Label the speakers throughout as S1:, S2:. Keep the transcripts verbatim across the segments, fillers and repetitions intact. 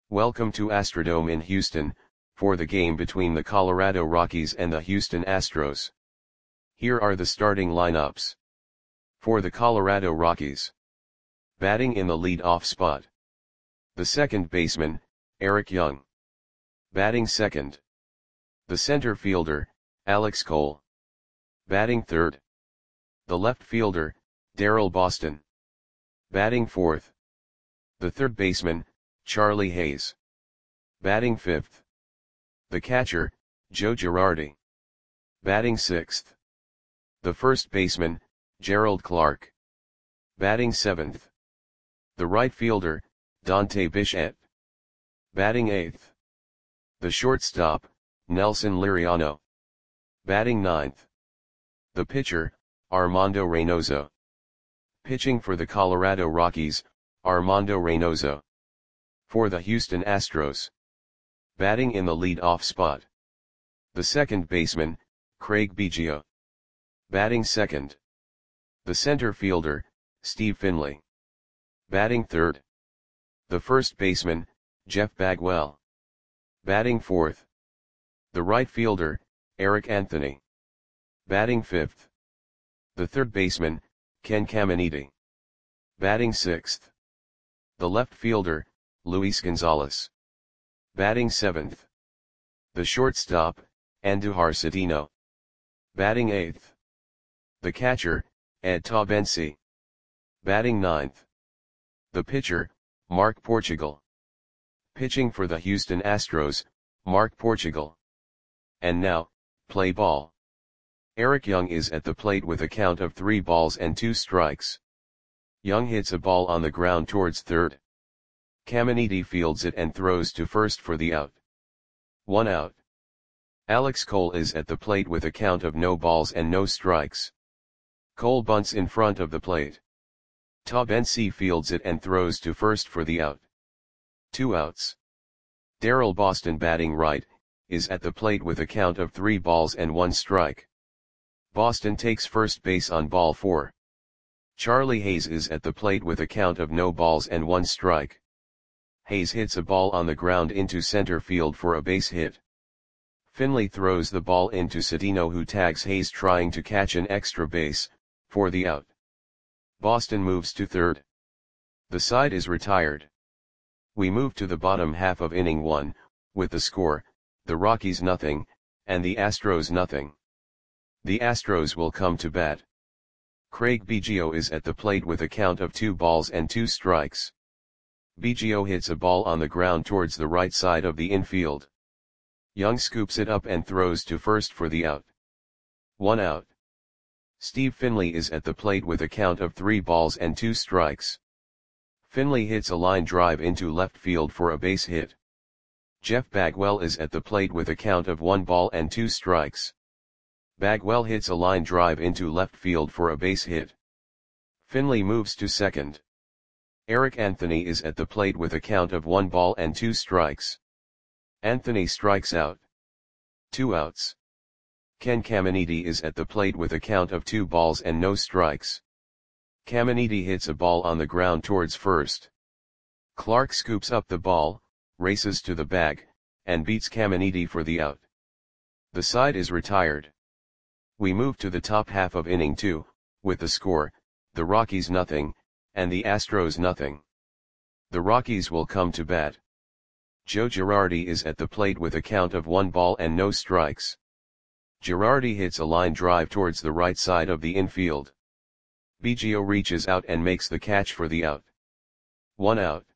S1: Welcome to Astrodome in Houston, for the game between the Colorado Rockies and the Houston Astros. Here are the starting lineups. For the Colorado Rockies. Batting in the lead-off spot. The second baseman, Eric Young. Batting second. The center fielder, Alex Cole. Batting third. The left fielder, Daryl Boston. Batting fourth. The third baseman, Charlie Hayes. Batting fifth. The catcher, Joe Girardi. Batting sixth. The first baseman, Gerald Clark. Batting seventh. The right fielder, Dante Bichette. Batting eighth. The shortstop, Nelson Liriano. Batting ninth. The pitcher, Armando Reynoso. Pitching for the Colorado Rockies, Armando Reynoso. For the Houston Astros. Batting in the lead-off spot. The second baseman, Craig Biggio. Batting second. The center fielder, Steve Finley. Batting third. The first baseman, Jeff Bagwell. Batting fourth. The right fielder, Eric Anthony. Batting fifth. The third baseman, Ken Caminiti. Batting sixth. The left fielder, Luis Gonzalez. Batting seventh. The shortstop, Andujar Cedeno. Batting eighth. The catcher, Ed Taubensi. Batting ninth. The pitcher, Mark Portugal. Pitching for the Houston Astros, Mark Portugal. And now, play ball. Eric Young is at the plate with a count of three balls and two strikes. Young hits a ball on the ground towards third. Caminiti fields it and throws to first for the out. One out. Alex Cole is at the plate with a count of no balls and no strikes. Cole bunts in front of the plate. Taubensi fields it and throws to first for the out. Two outs. Daryl Boston, batting right, is at the plate with a count of three balls and one strike. Boston takes first base on ball four. Charlie Hayes is at the plate with a count of no balls and one strike. Hayes hits a ball on the ground into center field for a base hit. Finley throws the ball into Cedeno, who tags Hayes trying to catch an extra base, for the out. Boston moves to third. The side is retired. We move to the bottom half of inning one, with the score, the Rockies nothing, and the Astros nothing. The Astros will come to bat. Craig Biggio is at the plate with a count of two balls and two strikes. Biggio hits a ball on the ground towards the right side of the infield. Young scoops it up and throws to first for the out. One out. Steve Finley is at the plate with a count of three balls and two strikes. Finley hits a line drive into left field for a base hit. Jeff Bagwell is at the plate with a count of one ball and two strikes. Bagwell hits a line drive into left field for a base hit. Finley moves to second. Eric Anthony is at the plate with a count of one ball and two strikes. Anthony strikes out. Two outs. Ken Caminiti is at the plate with a count of two balls and no strikes. Caminiti hits a ball on the ground towards first. Clark scoops up the ball, races to the bag, and beats Caminiti for the out. The side is retired. We move to the top half of inning two, with the score, the Rockies nothing, and the Astros nothing. The Rockies will come to bat. Joe Girardi is at the plate with a count of one ball and no strikes. Girardi hits a line drive towards the right side of the infield. Biggio reaches out and makes the catch for the out. One out.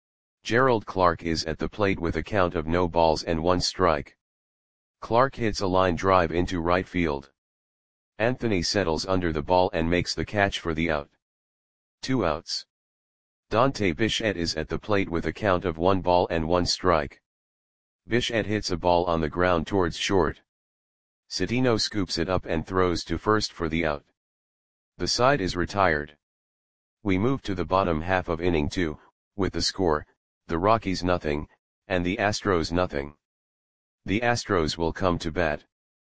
S1: Gerald Clark is at the plate with a count of no balls and one strike. Clark hits a line drive into right field. Anthony settles under the ball and makes the catch for the out. Two outs. Dante Bichette is at the plate with a count of one ball and one strike. Bichette hits a ball on the ground towards short. Cedeno scoops it up and throws to first for the out. The side is retired. We move to the bottom half of inning two, with the score, the Rockies nothing, and the Astros nothing. The Astros will come to bat.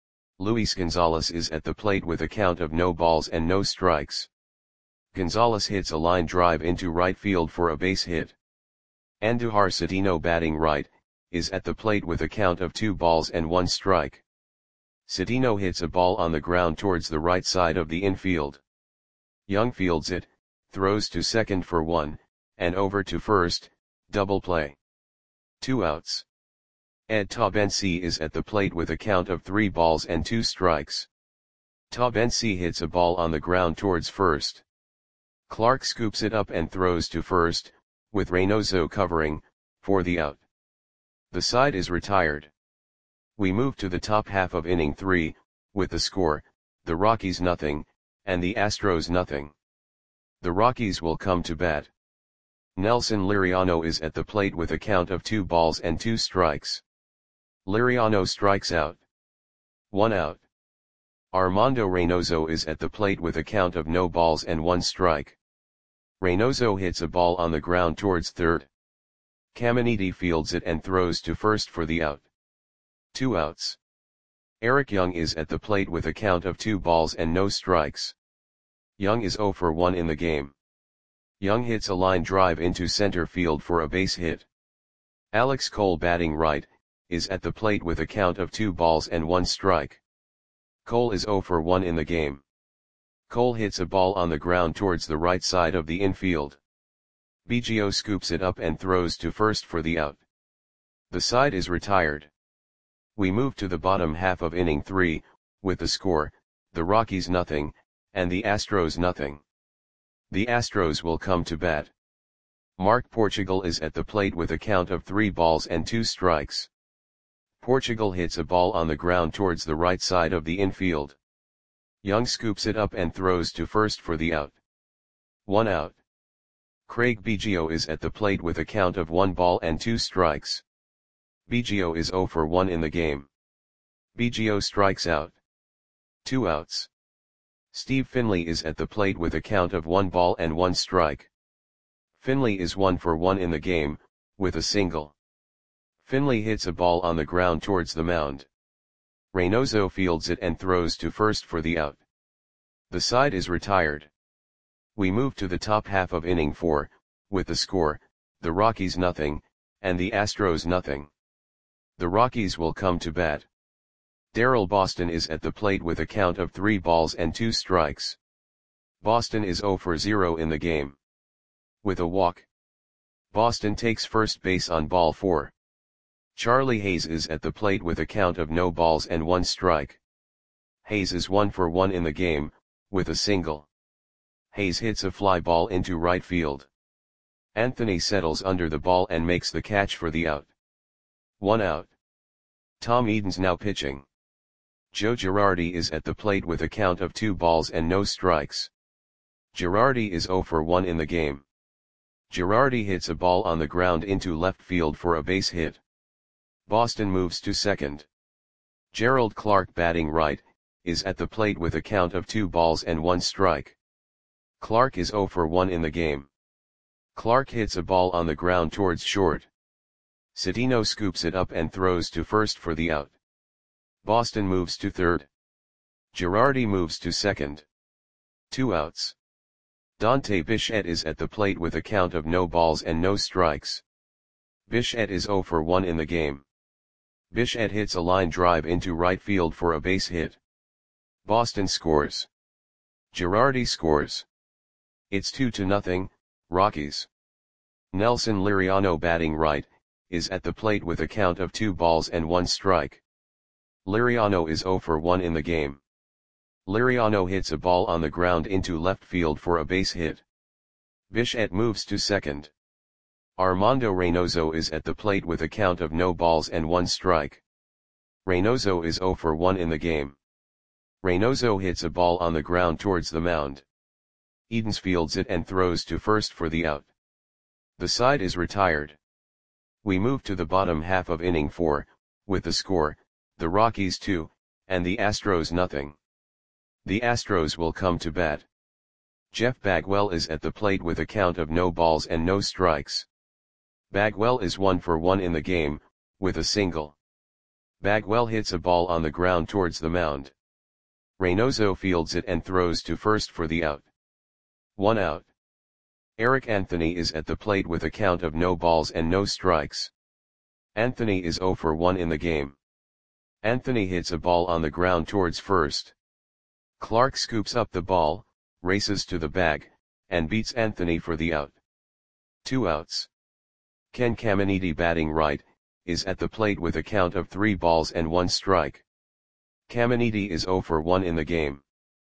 S1: Luis Gonzalez is at the plate with a count of no balls and no strikes. Gonzalez hits a line drive into right field for a base hit. Andujar Citino batting right, is at the plate with a count of two balls and one strike. Citino hits a ball on the ground towards the right side of the infield. Young fields it, throws to second for one, and over to first, double play. Two outs. Ed Taubensee is at the plate with a count of three balls and two strikes. Taubensee hits a ball on the ground towards first. Clark scoops it up and throws to first, with Reynoso covering, for the out. The side is retired. We move to the top half of inning three, with the score, the Rockies nothing, and the Astros nothing. The Rockies will come to bat. Nelson Liriano is at the plate with a count of two balls and two strikes. Liriano strikes out. One out. Armando Reynoso is at the plate with a count of no balls and one strike. Reynoso hits a ball on the ground towards third. Caminiti fields it and throws to first for the out. Two outs. Eric Young is at the plate with a count of two balls and no strikes. Young is zero for one in the game. Young hits a line drive into center field for a base hit. Alex Cole batting right, is at the plate with a count of two balls and one strike. Cole is zero for one in the game. Cole hits a ball on the ground towards the right side of the infield. Biggio scoops it up and throws to first for the out. The side is retired. We move to the bottom half of inning three, with the score, the Rockies nothing, and the Astros nothing. The Astros will come to bat. Mark Portugal is at the plate with a count of three balls and two strikes. Portugal hits a ball on the ground towards the right side of the infield. Young scoops it up and throws to first for the out. One out. Craig Biggio is at the plate with a count of one ball and two strikes. Biggio is zero for one in the game. Biggio strikes out. Two outs. Steve Finley is at the plate with a count of one ball and one strike. Finley is one for one in the game, with a single. Finley hits a ball on the ground towards the mound. Reynoso fields it and throws to first for the out. The side is retired. We move to the top half of inning four, with the score, the Rockies nothing, and the Astros nothing. The Rockies will come to bat. Darryl Boston is at the plate with a count of three balls and two strikes. Boston is zero for zero in the game. With a walk. Boston takes first base on ball four. Charlie Hayes is at the plate with a count of no balls and one strike. Hayes is one for one in the game, with a single. Hayes hits a fly ball into right field. Anthony settles under the ball and makes the catch for the out. One out. Tom Edens now pitching. Joe Girardi is at the plate with a count of two balls and no strikes. Girardi is zero for one in the game. Girardi hits a ball on the ground into left field for a base hit. Boston moves to second. Gerald Clark batting right, is at the plate with a count of two balls and one strike. Clark is zero for one in the game. Clark hits a ball on the ground towards short. Citino scoops it up and throws to first for the out. Boston moves to third. Girardi moves to second. Two outs. Dante Bichette is at the plate with a count of no balls and no strikes. Bichette is zero for one in the game. Bichette hits a line drive into right field for a base hit. Boston scores. Girardi scores. It's two to nothing, Rockies. Nelson Liriano batting right, is at the plate with a count of two balls and one strike. Liriano is zero for one in the game. Liriano hits a ball on the ground into left field for a base hit. Bichette moves to second. Armando Reynoso is at the plate with a count of no balls and one strike. Reynoso is zero for one in the game. Reynoso hits a ball on the ground towards the mound. Edens fields it and throws to first for the out. The side is retired. We move to the bottom half of inning four, with the score, the Rockies two, and the Astros nothing. The Astros will come to bat. Jeff Bagwell is at the plate with a count of no balls and no strikes. Bagwell is one for one in the game, with a single. Bagwell hits a ball on the ground towards the mound. Reynoso fields it and throws to first for the out. One out. Eric Anthony is at the plate with a count of no balls and no strikes. Anthony is zero for one in the game. Anthony hits a ball on the ground towards first. Clark scoops up the ball, races to the bag, and beats Anthony for the out. Two outs. Ken Caminiti, batting right, is at the plate with a count of three balls and one strike. Caminiti is zero for one in the game.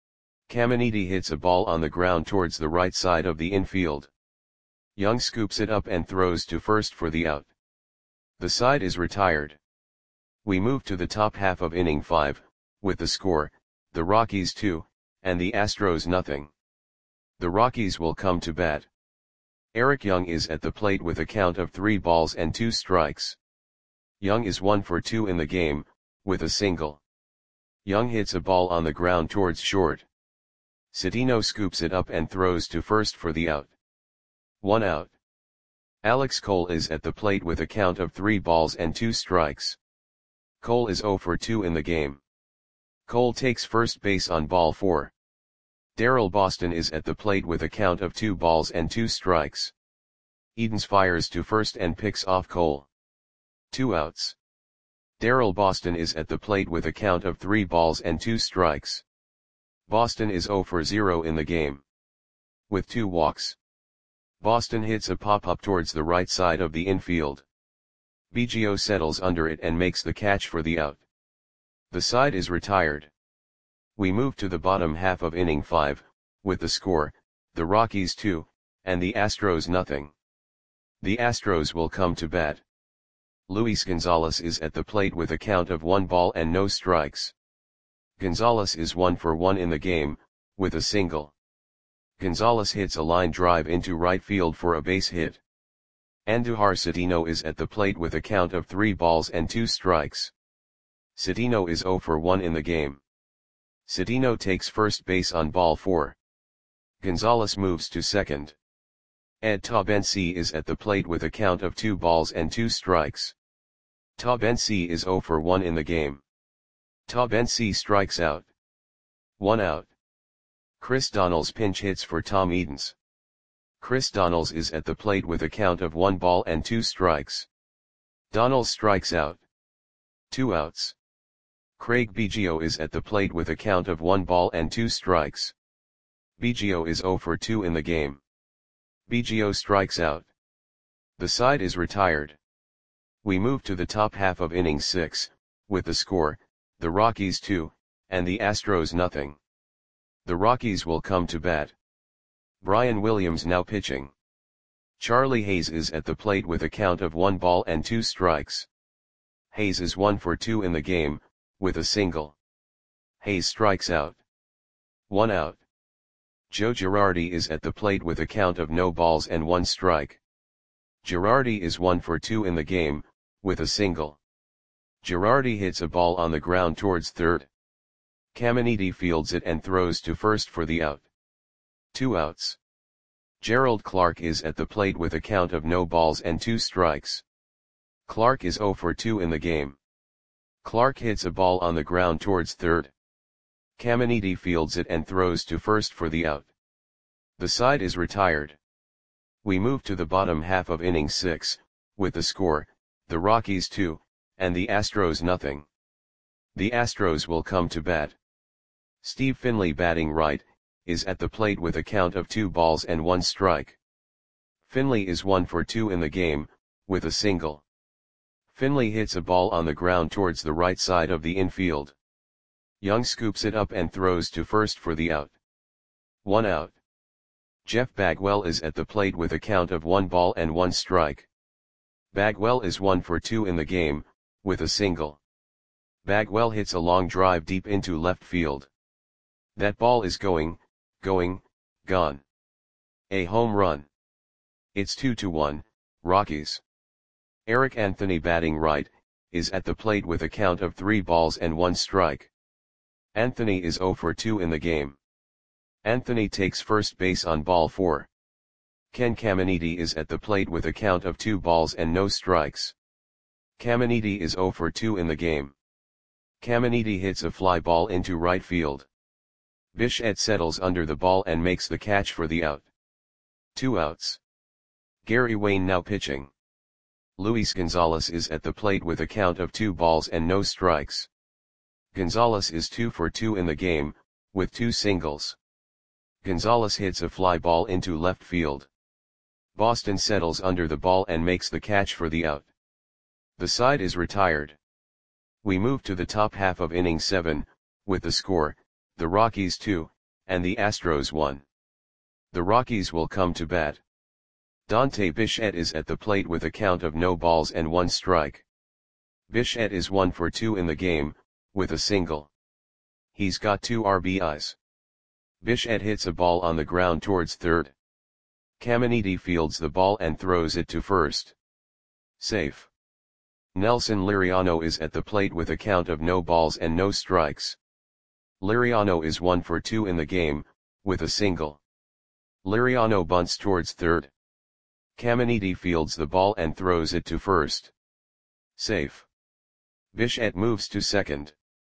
S1: Caminiti hits a ball on the ground towards the right side of the infield. Young scoops it up and throws to first for the out. The side is retired. We move to the top half of inning five, with the score, the Rockies two, and the Astros nothing. The Rockies will come to bat. Eric Young is at the plate with a count of three balls and two strikes. Young is one for two in the game, with a single. Young hits a ball on the ground towards short. Citino scoops it up and throws to first for the out. One out. Alex Cole is at the plate with a count of three balls and two strikes. Cole is zero for two in the game. Cole takes first base on ball four. Darrell Boston is at the plate with a count of two balls and two strikes. Edens fires to first and picks off Cole. Two outs. Darrell Boston is at the plate with a count of three balls and two strikes. Boston is zero for zero in the game. With two walks. Boston hits a pop-up towards the right side of the infield. Biggio settles under it and makes the catch for the out. The side is retired. We move to the bottom half of inning five, with the score, the Rockies two, and the Astros nothing. The Astros will come to bat. Luis Gonzalez is at the plate with a count of one ball and no strikes. Gonzalez is one for one in the game, with a single. Gonzalez hits a line drive into right field for a base hit. Andujar Citino is at the plate with a count of three balls and two strikes. Citino is zero for one in the game. Citino takes first base on ball four. Gonzalez moves to second. Ed Taubensee is at the plate with a count of two balls and two strikes. Taubensee is zero for one in the game. Taubensee strikes out. One out. Chris Donnells pinch hits for Tom Edens. Chris Donnells is at the plate with a count of one ball and two strikes. Donnells strikes out. Two outs. Craig Biggio is at the plate with a count of one ball and two strikes. Biggio is zero for two in the game. Biggio strikes out. The side is retired. We move to the top half of inning six, with the score, the Rockies two, and the Astros nothing. The Rockies will come to bat. Brian Williams now pitching. Charlie Hayes is at the plate with a count of one ball and two strikes. Hayes is one for two in the game, with a single. Hayes strikes out. One out. Joe Girardi is at the plate with a count of no balls and one strike. Girardi is one for two in the game, with a single. Girardi hits a ball on the ground towards third. Caminiti fields it and throws to first for the out. Two outs. Gerald Clark is at the plate with a count of no balls and two strikes. Clark is zero for two in the game. Clark hits a ball on the ground towards third. Caminiti fields it and throws to first for the out. The side is retired. We move to the bottom half of inning six, with the score, the Rockies two, and the Astros nothing. The Astros will come to bat. Steve Finley, batting right, is at the plate with a count of two balls and one strike. Finley is one for two in the game, with a single. Finley hits a ball on the ground towards the right side of the infield. Young scoops it up and throws to first for the out. One out. Jeff Bagwell is at the plate with a count of one ball and one strike. Bagwell is one for two in the game, with a single. Bagwell hits a long drive deep into left field. That ball is going, going, gone. A home run. It's two to one, Rockies. Eric Anthony, batting right, is at the plate with a count of three balls and one strike. Anthony is zero for two in the game. Anthony takes first base on ball four. Ken Caminiti is at the plate with a count of two balls and no strikes. Caminiti is zero for two in the game. Caminiti hits a fly ball into right field. Bichette settles under the ball and makes the catch for the out. Two outs. Gary Wayne now pitching. Luis Gonzalez is at the plate with a count of two balls and no strikes. Gonzalez is two for two in the game, with two singles. Gonzalez hits a fly ball into left field. Boston settles under the ball and makes the catch for the out. The side is retired. We move to the top half of inning seven, with the score, the Rockies two, and the Astros one. The Rockies will come to bat. Dante Bichette is at the plate with a count of no balls and one strike. Bichette is one for two in the game, with a single. He's got two R B Is. Bichette hits a ball on the ground towards third. Caminiti fields the ball and throws it to first. Safe. Nelson Liriano is at the plate with a count of no balls and no strikes. Liriano is one for two in the game, with a single. Liriano bunts towards third. Caminiti fields the ball and throws it to first. Safe. Bichette moves to second.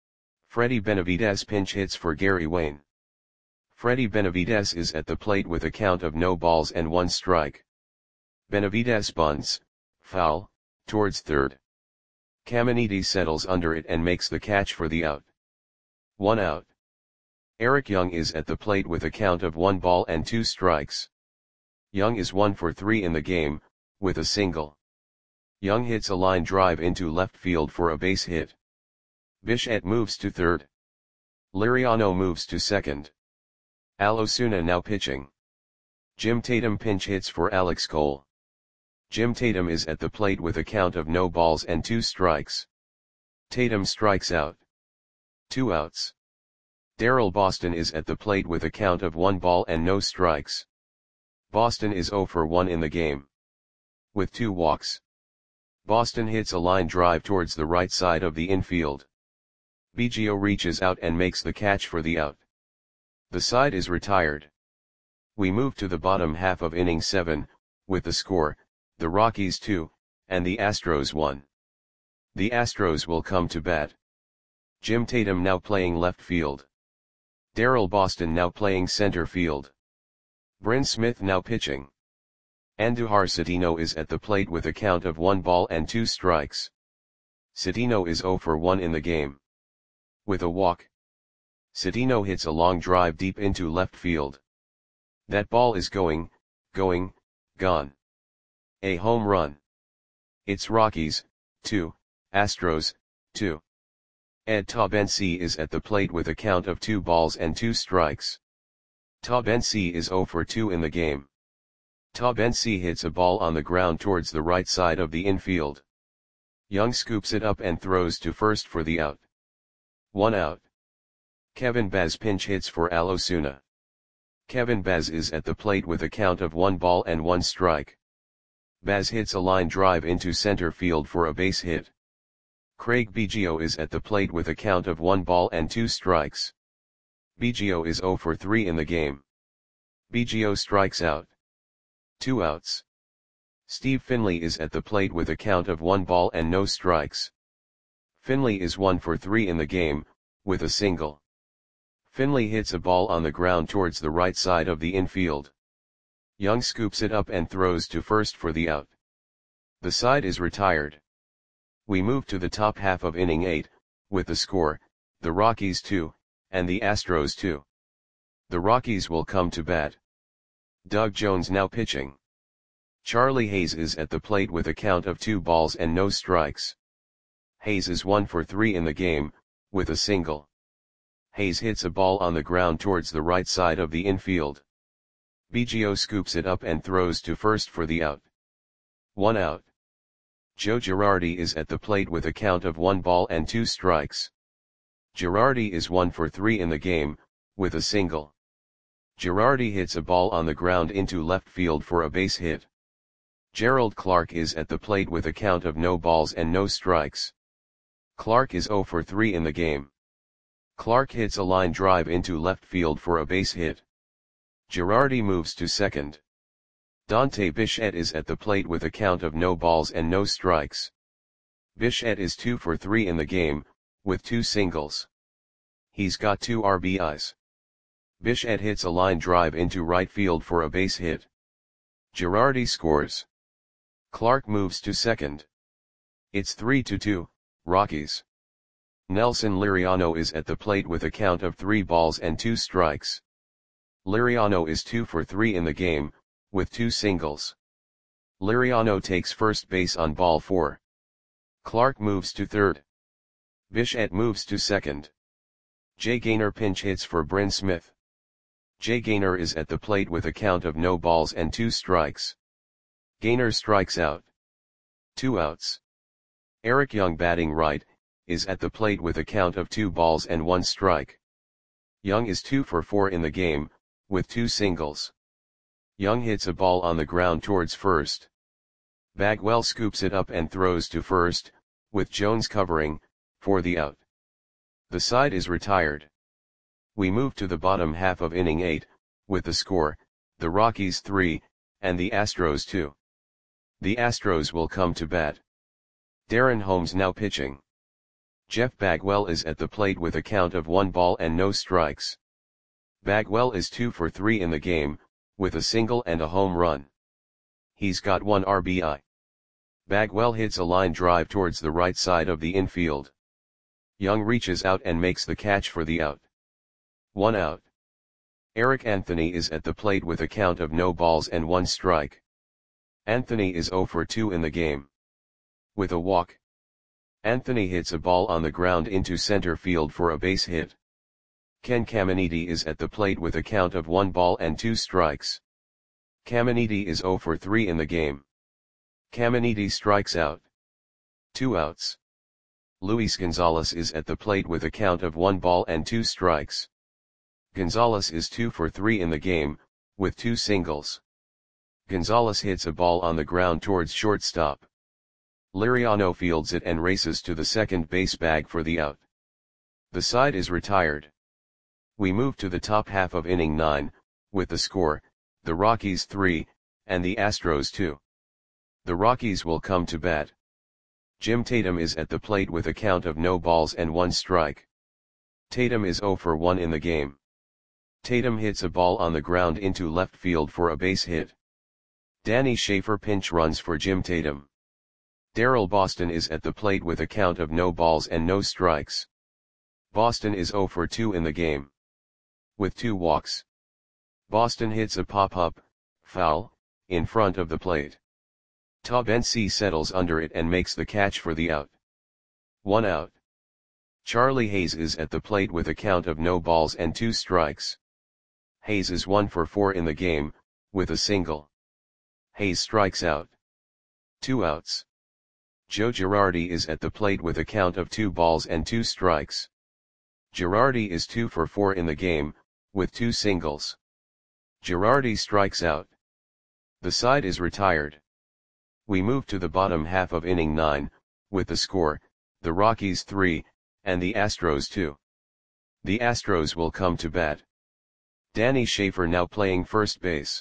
S1: Freddy Benavidez pinch hits for Gary Wayne. Freddy Benavidez is at the plate with a count of no balls and one strike. Benavidez bunts, foul, towards third. Caminiti settles under it and makes the catch for the out. One out. Eric Young is at the plate with a count of one ball and two strikes. Young is one for three in the game, with a single. Young hits a line drive into left field for a base hit. Bichette moves to third. Liriano moves to second. Al Osuna now pitching. Jim Tatum pinch hits for Alex Cole. Jim Tatum is at the plate with a count of no balls and two strikes. Tatum strikes out. Two outs. Darrell Boston is at the plate with a count of one ball and no strikes. Boston is zero for one in the game. With two walks. Boston hits a line drive towards the right side of the infield. Biggio reaches out and makes the catch for the out. The side is retired. We move to the bottom half of inning seven, with the score, the Rockies two, and the Astros one. The Astros will come to bat. Jim Tatum now playing left field. Darrell Boston now playing center field. Bryn Smith now pitching. Andujar Cedeno is at the plate with a count of one ball and two strikes. Cedeno is zero for one in the game. With a walk. Cedeno hits a long drive deep into left field. That ball is going, going, gone. A home run. It's Rockies, two, Astros, two. Ed Taubensee is at the plate with a count of two balls and two strikes. Taubensee is zero for two in the game. Taubensee hits a ball on the ground towards the right side of the infield. Young scoops it up and throws to first for the out. One out. Kevin Baz pinch hits for Al Osuna. Kevin Baz is at the plate with a count of one ball and one strike. Baz hits a line drive into center field for a base hit. Craig Biggio is at the plate with a count of one ball and two strikes. Biggio is zero for three in the game. Biggio strikes out. Two outs. Steve Finley is at the plate with a count of one ball and no strikes. Finley is one for three in the game, with a single. Finley hits a ball on the ground towards the right side of the infield. Young scoops it up and throws to first for the out. The side is retired. We move to the top half of inning eight, with the score, the Rockies two, and the Astros two. The Rockies will come to bat. Doug Jones now pitching. Charlie Hayes is at the plate with a count of two balls and no strikes. Hayes is one for three in the game, with a single. Hayes hits a ball on the ground towards the right side of the infield. Biggio scoops it up and throws to first for the out. One out. Joe Girardi is at the plate with a count of one ball and two strikes. Girardi is one for three in the game, with a single. Girardi hits a ball on the ground into left field for a base hit. Gerald Clark is at the plate with a count of no balls and no strikes. Clark is zero for three in the game. Clark hits a line drive into left field for a base hit. Girardi moves to second. Dante Bichette is at the plate with a count of no balls and no strikes. Bichette is two for three in the game, with two singles. He's got two R B Is. Bichette hits a line drive into right field for a base hit. Girardi scores. Clark moves to second. It's three to two, Rockies. Nelson Liriano is at the plate with a count of three balls and two strikes. Liriano is two for three in the game, with two singles. Liriano takes first base on ball four. Clark moves to third. Bichette moves to second. Jay Gaynor pinch hits for Bryn Smith. Jay Gaynor is at the plate with a count of no balls and two strikes. Gaynor strikes out. Two outs. Eric Young, batting right, is at the plate with a count of two balls and one strike. Young is two for four in the game, with two singles. Young hits a ball on the ground towards first. Bagwell scoops it up and throws to first, with Jones covering, for the out. The side is retired. We move to the bottom half of inning eight, with the score, the Rockies three, and the Astros two. The Astros will come to bat. Darren Holmes now pitching. Jeff Bagwell is at the plate with a count of one ball and no strikes. Bagwell is two for three in the game, with a single and a home run. He's got one R B I. Bagwell hits a line drive towards the right side of the infield. Young reaches out and makes the catch for the out. One out. Eric Anthony is at the plate with a count of no balls and one strike. Anthony is zero for two in the game. With a walk. Anthony hits a ball on the ground into center field for a base hit. Ken Caminiti is at the plate with a count of one ball and two strikes. Caminiti is zero for three in the game. Caminiti strikes out. Two outs. Luis Gonzalez is at the plate with a count of one ball and two strikes. Gonzalez is two for three in the game, with two singles. Gonzalez hits a ball on the ground towards shortstop. Liriano fields it and races to the second base bag for the out. The side is retired. We move to the top half of inning nine, with the score, the Rockies three, and the Astros two. The Rockies will come to bat. Jim Tatum is at the plate with a count of no balls and one strike. Tatum is zero for one in the game. Tatum hits a ball on the ground into left field for a base hit. Danny Schaefer pinch runs for Jim Tatum. Darryl Boston is at the plate with a count of no balls and no strikes. Boston is zero for two in the game. With two walks. Boston hits a pop-up, foul, in front of the plate. Taubensee settles under it and makes the catch for the out. One out. Charlie Hayes is at the plate with a count of no balls and two strikes. Hayes is one for four in the game, with a single. Hayes strikes out. Two outs. Joe Girardi is at the plate with a count of two balls and two strikes. Girardi is two for four in the game, with two singles. Girardi strikes out. The side is retired. We move to the bottom half of inning nine, with the score, the Rockies three, and the Astros two. The Astros will come to bat. Danny Schaefer now playing first base.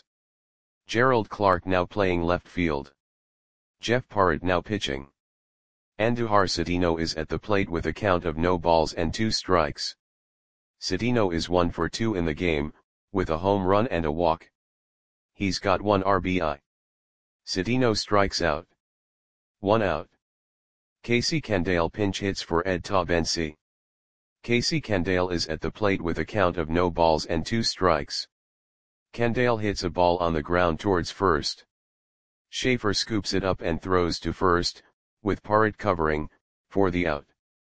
S1: Gerald Clark now playing left field. Jeff Parrott now pitching. Andujar Cedeno is at the plate with a count of no balls and two strikes. Cedeno is one for two in the game, with a home run and a walk. He's got one R B I. Cedeno strikes out. One out. Casey Candale pinch hits for Ed Taubensee. Casey Candale is at the plate with a count of no balls and two strikes. Candale hits a ball on the ground towards first. Schaefer scoops it up and throws to first, with Parrott covering, for the out.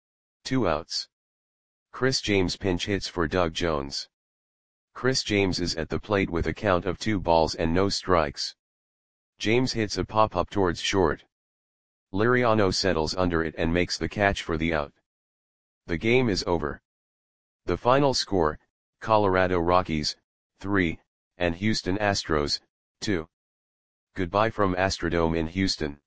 S1: Two outs. Chris James pinch hits for Doug Jones. Chris James is at the plate with a count of two balls and no strikes. James hits a pop-up towards short. Liriano settles under it and makes the catch for the out. The game is over. The final score, Colorado Rockies, three, and Houston Astros, two. Goodbye from Astrodome in Houston.